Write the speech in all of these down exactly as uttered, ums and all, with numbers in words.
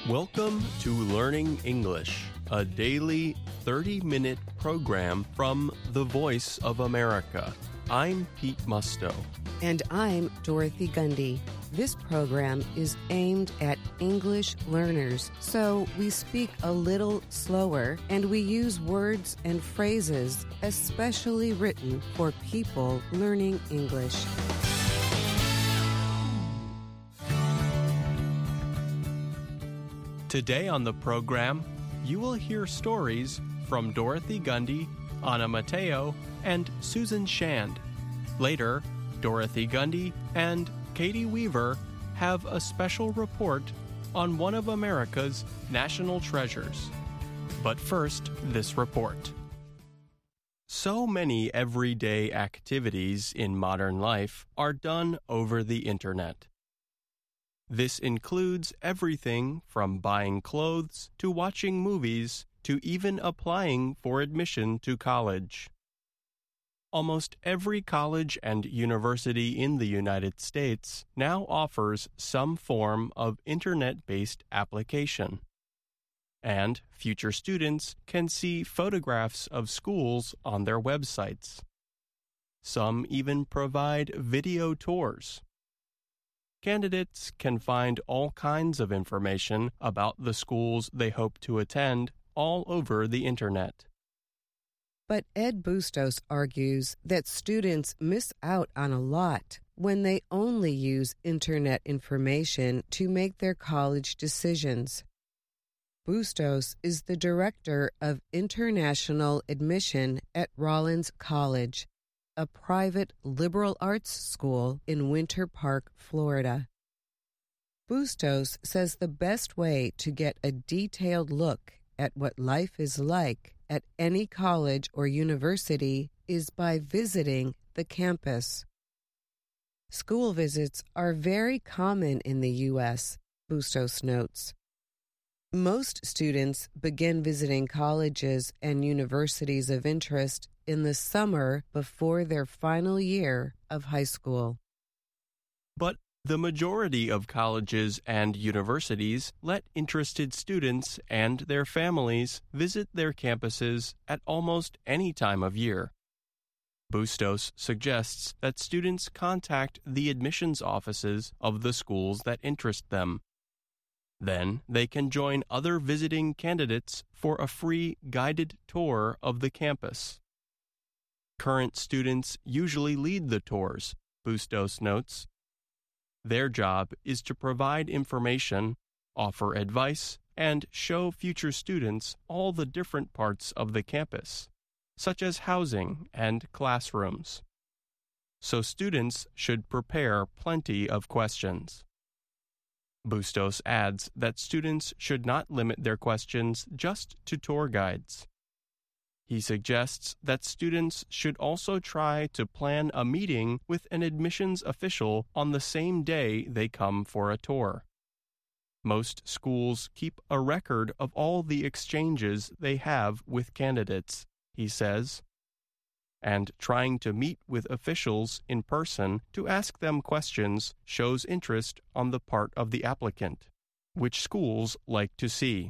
Welcome to Learning English, a daily thirty-minute program from the Voice of America. I'm Pete Musto. And I'm Dorothy Gundy. This program is aimed at English learners, so we speak a little slower and we use words and phrases especially written for people learning English. Today on the program, you will hear stories from Dorothy Gundy, Anna Mateo, and Susan Shand. Later, Dorothy Gundy and Katie Weaver have a special report on one of America's national treasures. But first, this report. So many everyday activities in modern life are done over the internet. This includes everything from buying clothes to watching movies to even applying for admission to college. Almost every college and university in the United States now offers some form of internet-based application. And future students can see photographs of schools on their websites. Some even provide video tours. Candidates can find all kinds of information about the schools they hope to attend all over the internet. But Ed Bustos argues that students miss out on a lot when they only use internet information to make their college decisions. Bustos is the director of international admission at Rollins College, a private liberal arts school in Winter Park, Florida. Bustos says the best way to get a detailed look at what life is like at any college or university is by visiting the campus. School visits are very common in the U S, Bustos notes. Most students begin visiting colleges and universities of interest in the summer before their final year of high school. But the majority of colleges and universities let interested students and their families visit their campuses at almost any time of year. Bustos suggests that students contact the admissions offices of the schools that interest them. Then they can join other visiting candidates for a free guided tour of the campus. Current students usually lead the tours, Bustos notes. Their job is to provide information, offer advice, and show future students all the different parts of the campus, such as housing and classrooms. So students should prepare plenty of questions. Bustos adds that students should not limit their questions just to tour guides. He suggests that students should also try to plan a meeting with an admissions official on the same day they come for a tour. Most schools keep a record of all the exchanges they have with candidates, he says. And trying to meet with officials in person to ask them questions shows interest on the part of the applicant, which schools like to see.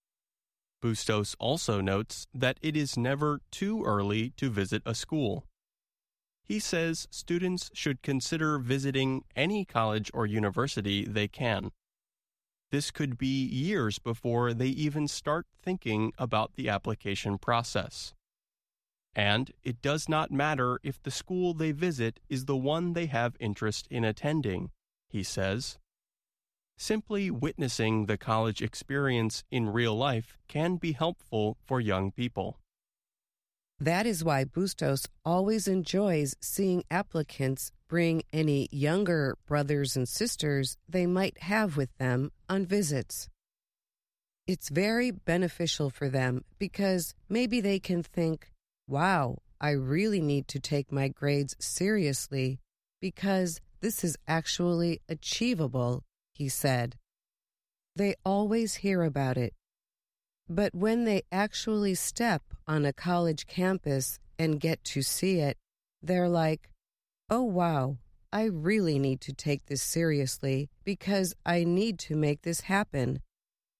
Bustos also notes that it is never too early to visit a school. He says students should consider visiting any college or university they can. This could be years before they even start thinking about the application process. And it does not matter if the school they visit is the one they have interest in attending, he says. Simply witnessing the college experience in real life can be helpful for young people. That is why Bustos always enjoys seeing applicants bring any younger brothers and sisters they might have with them on visits. It's very beneficial for them because maybe they can think, wow, I really need to take my grades seriously because this is actually achievable, he said. They always hear about it. But when they actually step on a college campus and get to see it, they're like, oh wow, I really need to take this seriously because I need to make this happen.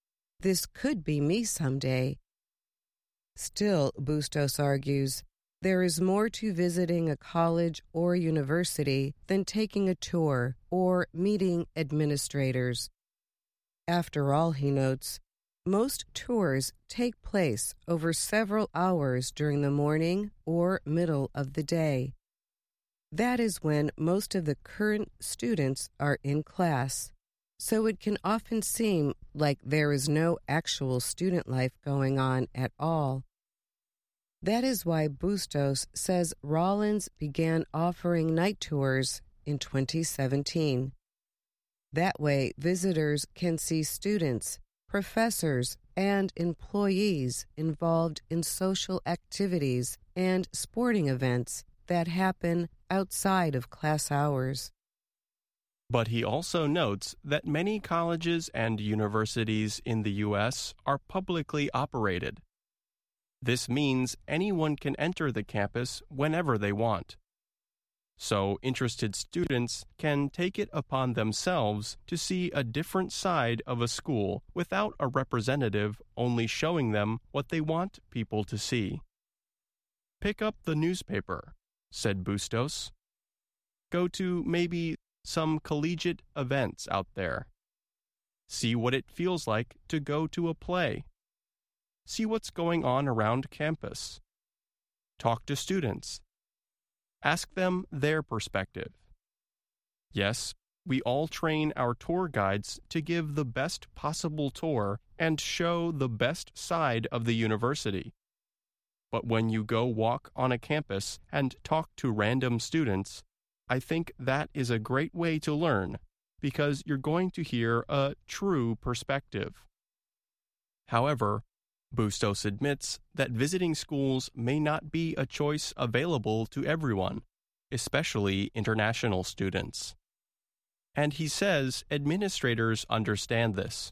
This could be me someday. Still, Bustos argues, there is more to visiting a college or university than taking a tour or meeting administrators. After all, he notes, most tours take place over several hours during the morning or middle of the day. That is when most of the current students are in class, so it can often seem like there is no actual student life going on at all. That is why Bustos says Rollins began offering night tours in twenty seventeen. That way, visitors can see students, professors, and employees involved in social activities and sporting events that happen outside of class hours. But he also notes that many colleges and universities in the U S are publicly operated. This means anyone can enter the campus whenever they want. So interested students can take it upon themselves to see a different side of a school without a representative only showing them what they want people to see. Pick up the newspaper, said Bustos. Go to maybe some collegiate events out there. See what it feels like to go to a play. See what's going on around campus. Talk to students. Ask them their perspective. Yes, we all train our tour guides to give the best possible tour and show the best side of the university. But when you go walk on a campus and talk to random students, I think that is a great way to learn because you're going to hear a true perspective. However, Bustos admits that visiting schools may not be a choice available to everyone, especially international students. And he says administrators understand this.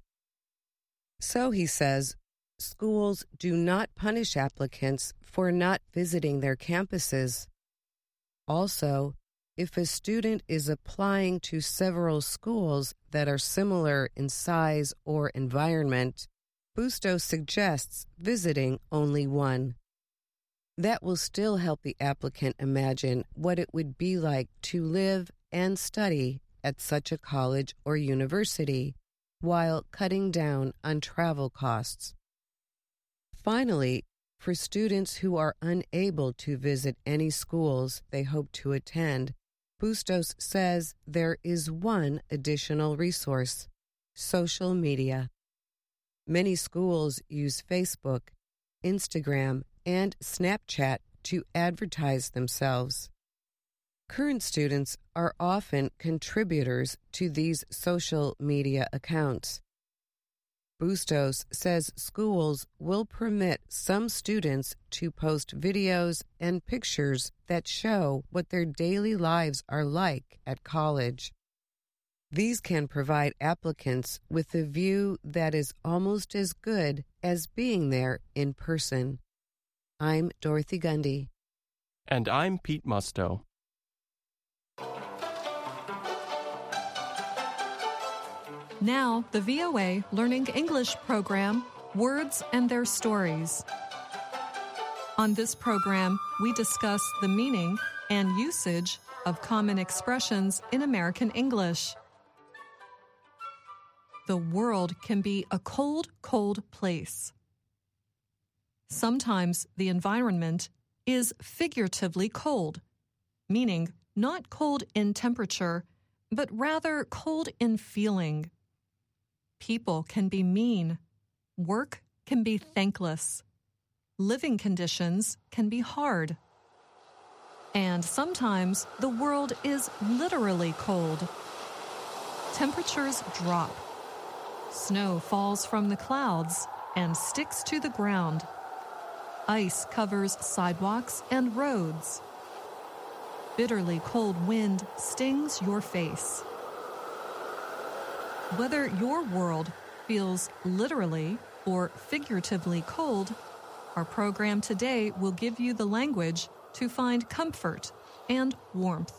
So, he says, schools do not punish applicants for not visiting their campuses. Also, if a student is applying to several schools that are similar in size or environment, Bustos suggests visiting only one. That will still help the applicant imagine what it would be like to live and study at such a college or university, while cutting down on travel costs. Finally, for students who are unable to visit any schools they hope to attend, Bustos says there is one additional resource: social media. Many schools use Facebook, Instagram, and Snapchat to advertise themselves. Current students are often contributors to these social media accounts. Bustos says schools will permit some students to post videos and pictures that show what their daily lives are like at college. These can provide applicants with a view that is almost as good as being there in person. I'm Dorothy Gundy. And I'm Pete Musto. Now, the V O A Learning English program, Words and Their Stories. On this program, we discuss the meaning and usage of common expressions in American English. The world can be a cold, cold place. Sometimes the environment is figuratively cold, meaning not cold in temperature, but rather cold in feeling. People can be mean. Work can be thankless. Living conditions can be hard. And sometimes the world is literally cold. Temperatures drop. Snow falls from the clouds and sticks to the ground. Ice covers sidewalks and roads. Bitterly cold wind stings your face. Whether your world feels literally or figuratively cold, our program today will give you the language to find comfort and warmth.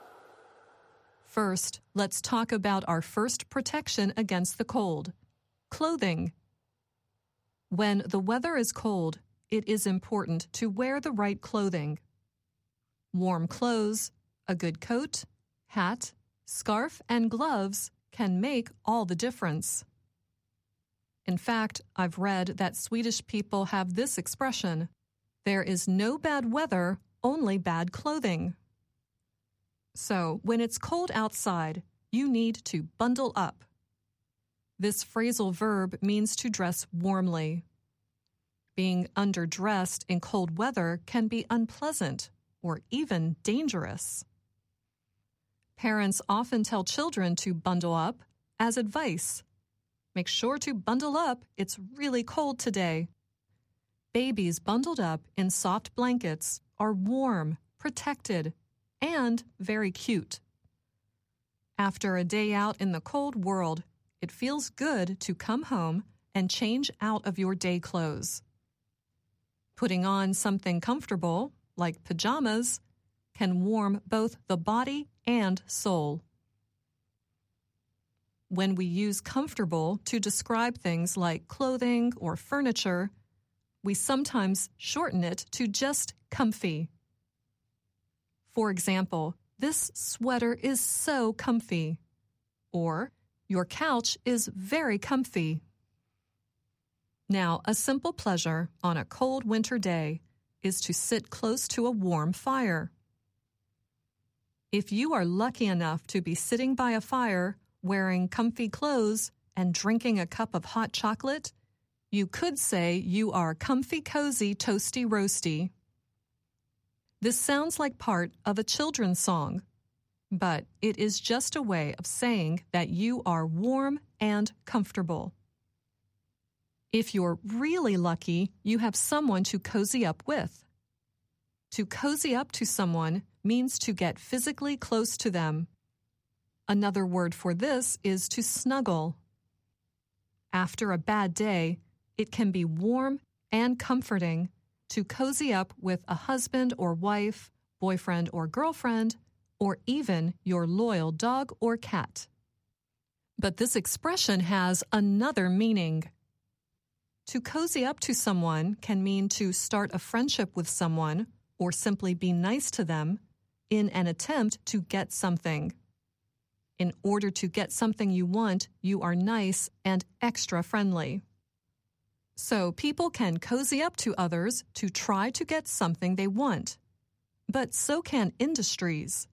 First, let's talk about our first protection against the cold: clothing. When the weather is cold, it is important to wear the right clothing. Warm clothes, a good coat, hat, scarf, and gloves can make all the difference. In fact, I've read that Swedish people have this expression, "There is no bad weather, only bad clothing." So, when it's cold outside, you need to bundle up. This phrasal verb means to dress warmly. Being underdressed in cold weather can be unpleasant or even dangerous. Parents often tell children to bundle up as advice. Make sure to bundle up, it's really cold today. Babies bundled up in soft blankets are warm, protected, and very cute. After a day out in the cold world, it feels good to come home and change out of your day clothes. Putting on something comfortable, like pajamas, can warm both the body and soul. When we use comfortable to describe things like clothing or furniture, we sometimes shorten it to just comfy. For example, "This sweater is so comfy," or "Your couch is very comfy." Now, a simple pleasure on a cold winter day is to sit close to a warm fire. If you are lucky enough to be sitting by a fire, wearing comfy clothes, and drinking a cup of hot chocolate, you could say you are comfy, cozy, toasty, roasty. This sounds like part of a children's song, but it is just a way of saying that you are warm and comfortable. If you're really lucky, you have someone to cozy up with. To cozy up to someone means to get physically close to them. Another word for this is to snuggle. After a bad day, it can be warm and comforting to cozy up with a husband or wife, boyfriend or girlfriend, or even your loyal dog or cat. But this expression has another meaning. To cozy up to someone can mean to start a friendship with someone or simply be nice to them in an attempt to get something. In order to get something you want, you are nice and extra friendly. So people can cozy up to others to try to get something they want. But so can industries.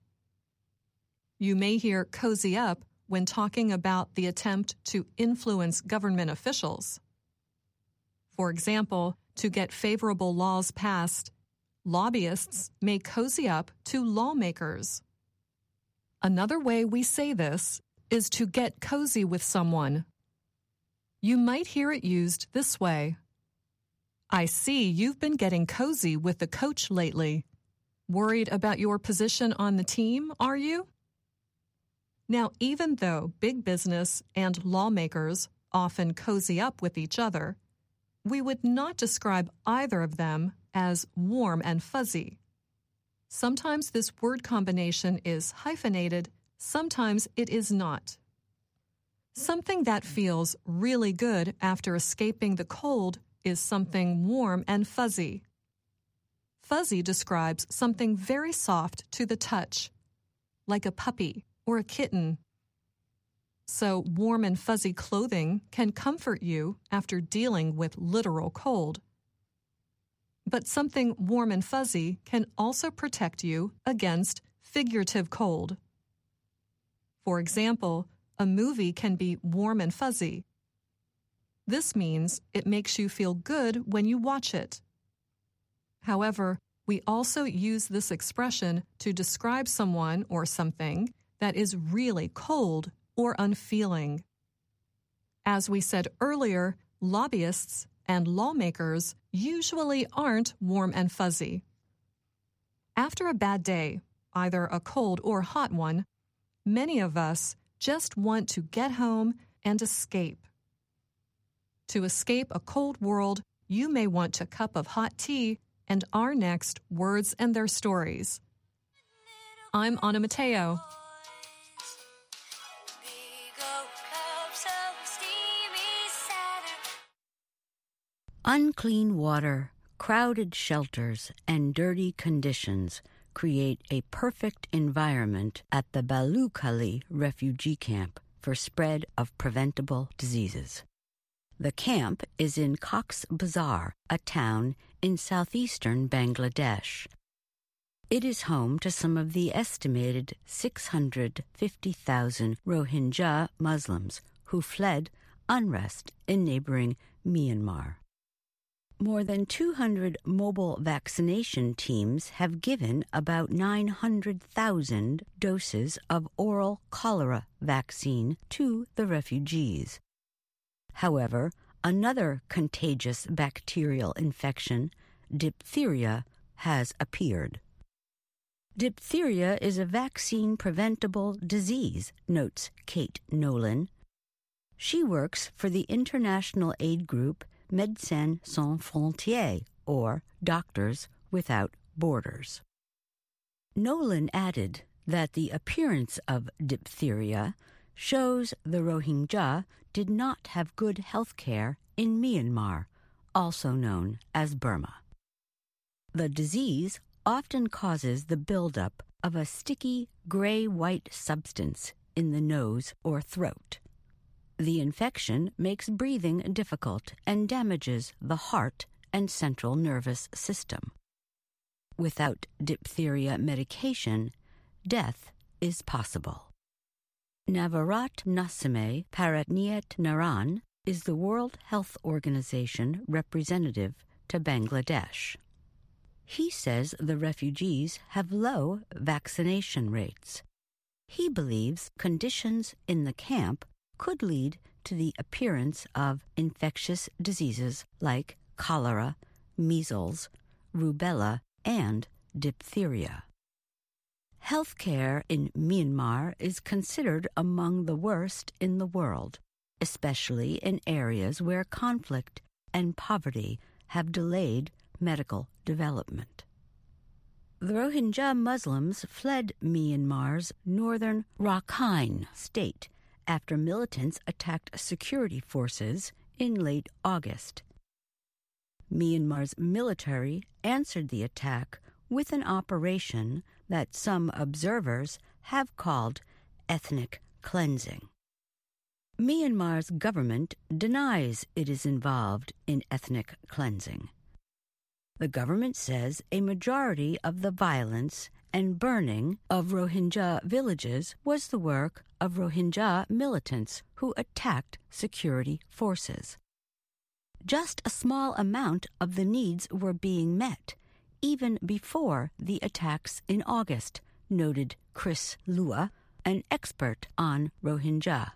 You may hear cozy up when talking about the attempt to influence government officials. For example, to get favorable laws passed, lobbyists may cozy up to lawmakers. Another way we say this is to get cozy with someone. You might hear it used this way. "I see you've been getting cozy with the coach lately. Worried about your position on the team, are you?" Now, even though big business and lawmakers often cozy up with each other, we would not describe either of them as warm and fuzzy. Sometimes this word combination is hyphenated, sometimes it is not. Something that feels really good after escaping the cold is something warm and fuzzy. Fuzzy describes something very soft to the touch, like a puppy or a kitten. So warm and fuzzy clothing can comfort you after dealing with literal cold. But something warm and fuzzy can also protect you against figurative cold. For example, a movie can be warm and fuzzy. This means it makes you feel good when you watch it. However, we also use this expression to describe someone or something that is really cold or unfeeling. As we said earlier, lobbyists and lawmakers usually aren't warm and fuzzy. After a bad day, either a cold or hot one, many of us just want to get home and escape. To escape a cold world, you may want a cup of hot tea and our next Words and Their Stories. I'm Anna Mateo. Big old cups of steamy Unclean water, crowded shelters, and dirty conditions create a perfect environment at the Balukhali refugee camp for spread of preventable diseases. The camp is in Cox's Bazar, a town in southeastern Bangladesh. It is home to some of the estimated six hundred fifty thousand Rohingya Muslims who fled unrest in neighboring Myanmar. More than two hundred mobile vaccination teams have given about nine hundred thousand doses of oral cholera vaccine to the refugees. However, another contagious bacterial infection, diphtheria, has appeared. Diphtheria is a vaccine-preventable disease, notes Kate Nolan. She works for the international aid group Médecins Sans Frontières, or Doctors Without Borders. Nolan added that the appearance of diphtheria shows the Rohingya did not have good health care in Myanmar, also known as Burma. The disease often causes the buildup of a sticky gray-white substance in the nose or throat. The infection makes breathing difficult and damages the heart and central nervous system. Without diphtheria medication, death is possible. Navarat Nasime Paratniat Naran is the World Health Organization representative to Bangladesh. He says the refugees have low vaccination rates. He believes conditions in the camp could lead to the appearance of infectious diseases like cholera, measles, rubella, and diphtheria. Healthcare in Myanmar is considered among the worst in the world, especially in areas where conflict and poverty have delayed medical development. The Rohingya Muslims fled Myanmar's northern Rakhine state after militants attacked security forces in late August. Myanmar's military answered the attack with an operation that some observers have called ethnic cleansing. Myanmar's government denies it is involved in ethnic cleansing. The government says a majority of the violence and burning of Rohingya villages was the work of Rohingya militants who attacked security forces. Just a small amount of the needs were being met, even before the attacks in August, noted Chris Lua, an expert on Rohingya.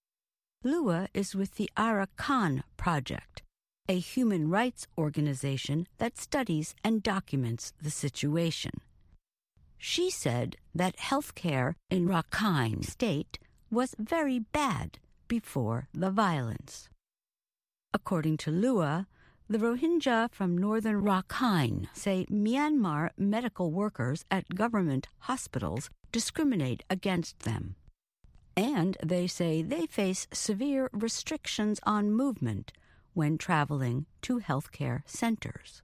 Lua is with the Arakan Project, a human rights organization that studies and documents the situation. She said that health care in Rakhine State was very bad before the violence. According to Lua, the Rohingya from northern Rakhine say Myanmar medical workers at government hospitals discriminate against them. And they say they face severe restrictions on movement when traveling to healthcare centers.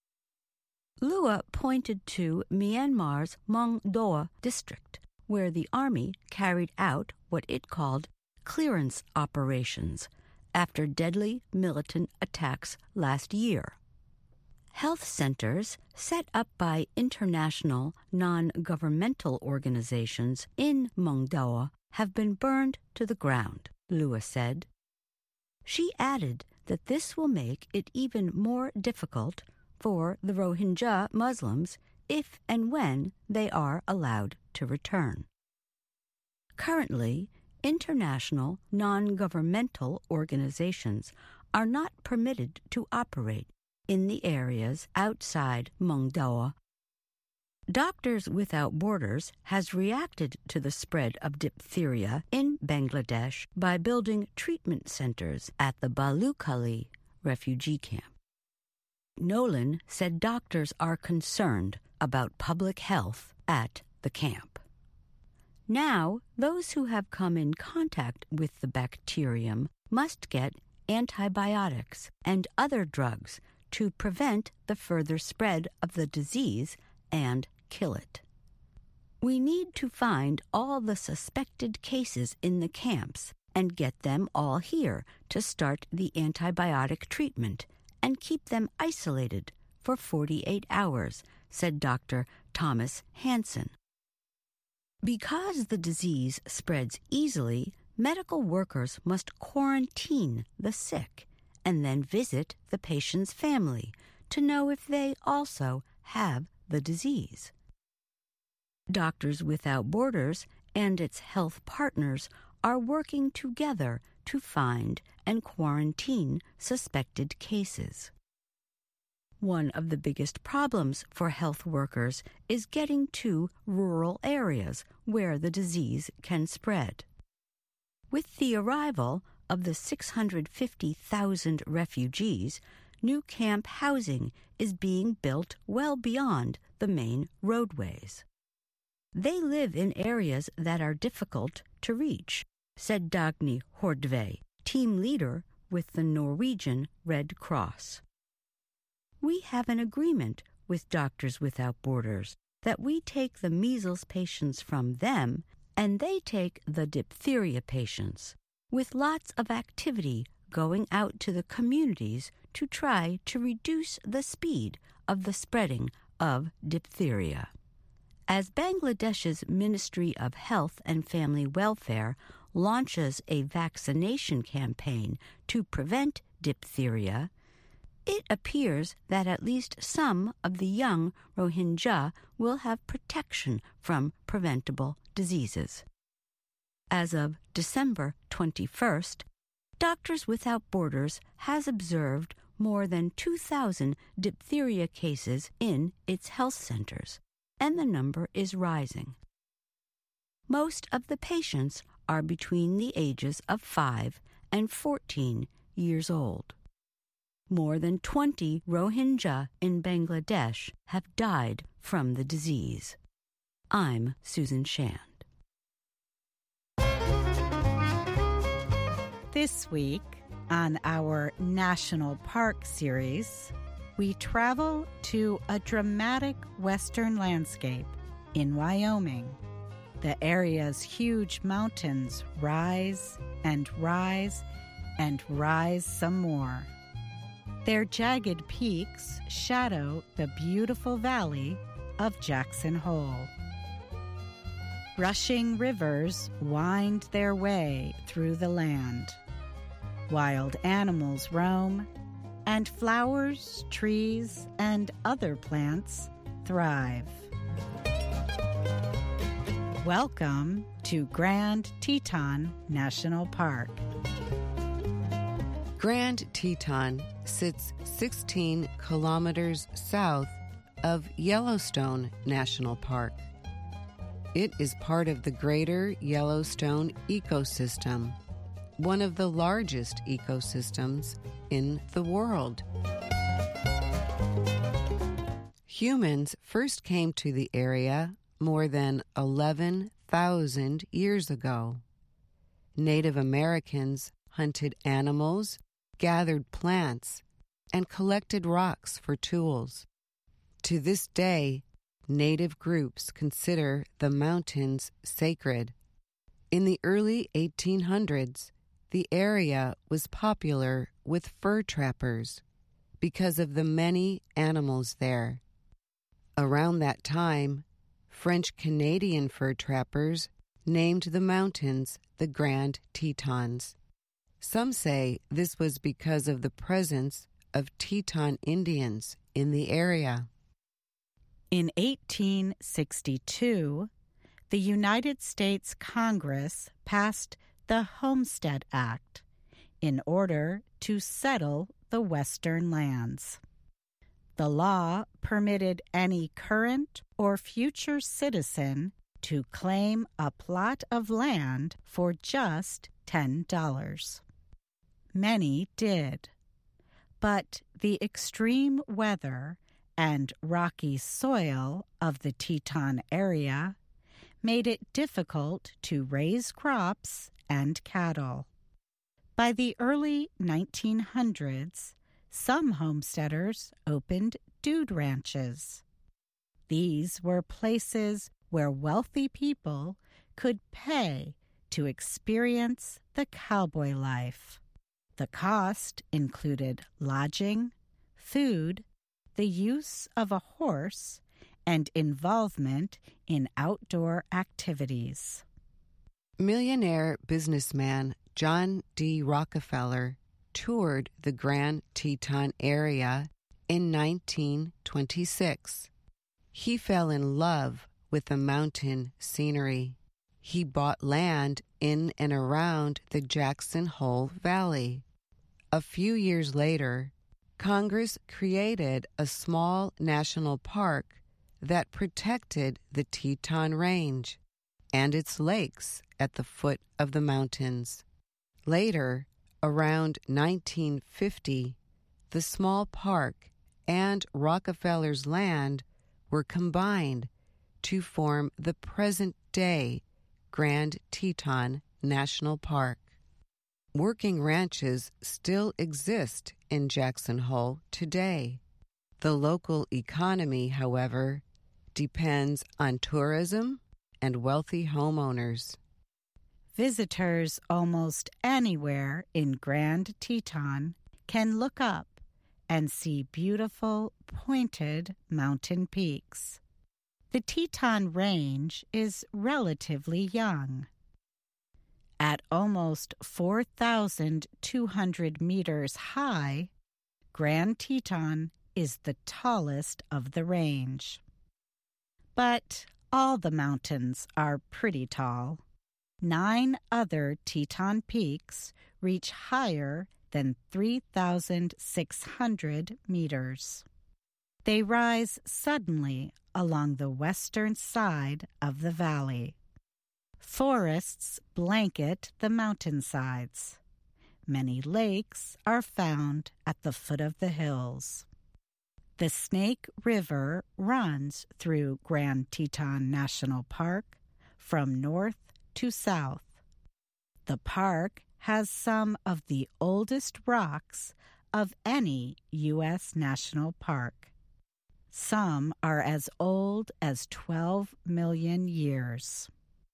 Lua pointed to Myanmar's Mong Doa district, where the army carried out what it called clearance operations after deadly militant attacks last year. Health centers set up by international non-governmental organizations in Mong Doa have been burned to the ground, Lua said. She added that this will make it even more difficult for the Rohingya Muslims if and when they are allowed to return. Currently, international non-governmental organizations are not permitted to operate in the areas outside Mong Doa. Doctors Without Borders has reacted to the spread of diphtheria in Bangladesh by building treatment centers at the Balukhali refugee camp. Nolan said doctors are concerned about public health at the camp. Now, those who have come in contact with the bacterium must get antibiotics and other drugs to prevent the further spread of the disease and kill it. We need to find all the suspected cases in the camps and get them all here to start the antibiotic treatment and keep them isolated for forty-eight hours, said Doctor Thomas Hansen. Because the disease spreads easily, medical workers must quarantine the sick and then visit the patient's family to know if they also have the disease. Doctors Without Borders and its health partners are working together to find and quarantine suspected cases. One of the biggest problems for health workers is getting to rural areas where the disease can spread. With the arrival of the six hundred fifty thousand refugees, new camp housing is being built well beyond the main roadways. They live in areas that are difficult to reach, said Dagny Hordve, team leader with the Norwegian Red Cross. We have an agreement with Doctors Without Borders that we take the measles patients from them and they take the diphtheria patients, with lots of activity going out to the communities to try to reduce the speed of the spreading of diphtheria. As Bangladesh's Ministry of Health and Family Welfare launches a vaccination campaign to prevent diphtheria, it appears that at least some of the young Rohingya will have protection from preventable diseases. As of December twenty-first, Doctors Without Borders has observed more than two thousand diphtheria cases in its health centers, and the number is rising. Most of the patients are between the ages of five and fourteen years old. More than twenty Rohingya in Bangladesh have died from the disease. I'm Susan Shand. This week, on our National Park series, we travel to a dramatic western landscape in Wyoming. The area's huge mountains rise and rise and rise some more. Their jagged peaks shadow the beautiful valley of Jackson Hole. Rushing rivers wind their way through the land. Wild animals roam, and flowers, trees, and other plants thrive. Welcome to Grand Teton National Park. Grand Teton sits sixteen kilometers south of Yellowstone National Park. It is part of the Greater Yellowstone ecosystem, one of the largest ecosystems in the world. Humans first came to the area more than eleven thousand years ago. Native Americans hunted animals, gathered plants, and collected rocks for tools. To this day, Native groups consider the mountains sacred. In the early eighteen hundreds, the area was popular with fur trappers because of the many animals there. Around that time, French-Canadian fur trappers named the mountains the Grand Tetons. Some say this was because of the presence of Teton Indians in the area. In eighteen sixty-two, the United States Congress passed the Homestead Act in order to settle the western lands. The law permitted any current or future citizen to claim a plot of land for just ten dollars. Many did, but the extreme weather and rocky soil of the Teton area made it difficult to raise crops and cattle. By the early nineteen hundreds, some homesteaders opened dude ranches. These were places where wealthy people could pay to experience the cowboy life. The cost included lodging, food, the use of a horse, and involvement in outdoor activities. Millionaire businessman John D. Rockefeller toured the Grand Teton area in nineteen twenty-six. He fell in love with the mountain scenery. He bought land in and around the Jackson Hole Valley. A few years later, Congress created a small national park that protected the Teton Range and its lakes at the foot of the mountains. Later, around nineteen fifty, the small park and Rockefeller's land were combined to form the present-day Grand Teton National Park. Working ranches still exist in Jackson Hole today. The local economy, however, depends on tourism and wealthy homeowners. Visitors almost anywhere in Grand Teton can look up and see beautiful, pointed mountain peaks. The Teton Range is relatively young. At almost four thousand two hundred meters high, Grand Teton is the tallest of the range. But all the mountains are pretty tall. Nine other Teton peaks reach higher than three thousand six hundred meters. They rise suddenly along the western side of the valley. Forests blanket the mountainsides. Many lakes are found at the foot of the hills. The Snake River runs through Grand Teton National Park from north to south. The park has some of the oldest rocks of any U S national park. Some are as old as twelve million years.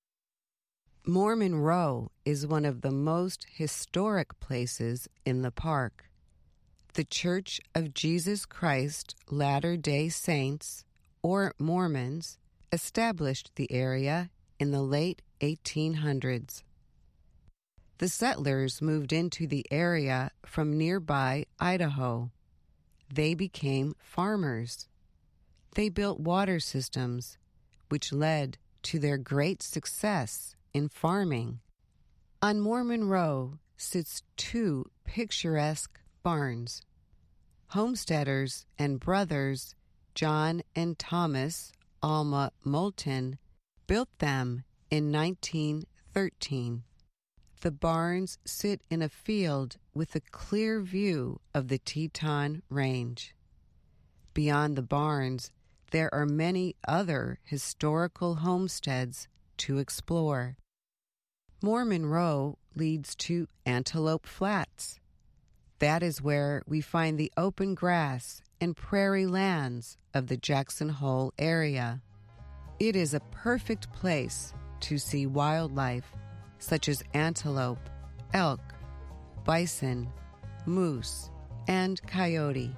Mormon Row is one of the most historic places in the park. The Church of Jesus Christ Latter-day Saints, or Mormons, established the area in the late eighteen hundreds. The settlers moved into the area from nearby Idaho. They became farmers. They built water systems, which led to their great success in farming. On Mormon Row sits two picturesque barns. Homesteaders and brothers John and Thomas Alma Moulton built them in nineteen thirteen. The barns sit in a field with a clear view of the Teton Range. Beyond the barns, there are many other historical homesteads to explore. Mormon Row leads to Antelope Flats. That is where we find the open grass and prairie lands of the Jackson Hole area. It is a perfect place to see wildlife such as antelope, elk, bison, moose, and coyote.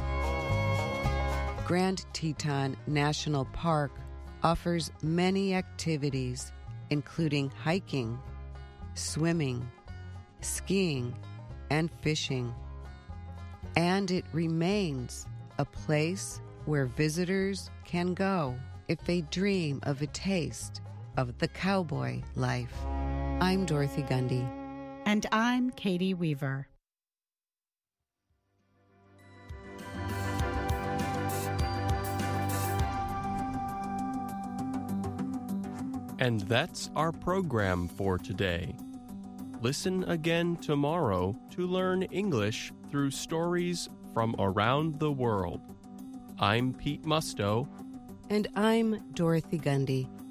Grand Teton National Park offers many activities, including hiking, swimming, skiing, and fishing. And it remains a place where visitors can go if they dream of a taste of the cowboy life. I'm Dorothy Gundy. And I'm Katie Weaver. And that's our program for today. Listen again tomorrow to learn English through stories from around the world. I'm Pete Musto. And I'm Dorothy Gundy.